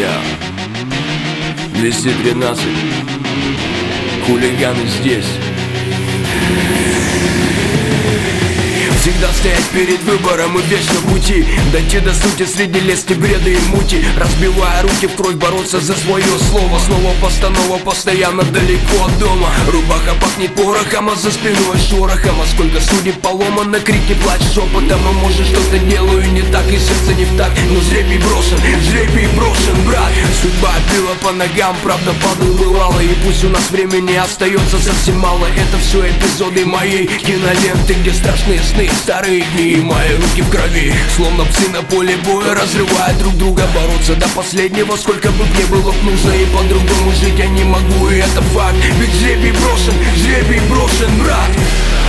Я 213. Хулиганы здесь. Всегда стоять перед выбором и вечно в пути, дойти до сути среди лести, бреда и мути. Разбивая руки в кровь, бороться за свое слово. Снова постанова, постоянно далеко от дома. Рубаха пахнет порохом, а за спиной шорохом. А сколько судеб поломано, крики, плач шепотом. А может что-то делаю не так и сердце не в такт. Но жребий брошен, брат. Судьба била по ногам, правда падал бывало. И пусть у нас времени остается совсем мало. Это все эпизоды моей киноленты, где страшные сны, старые дни, мои руки в крови. Словно псы на поле боя, разрывая друг друга. Бороться до последнего, сколько бы мне было нужно. И по-другому жить я не могу, и это факт. Ведь жребий брошен, брат.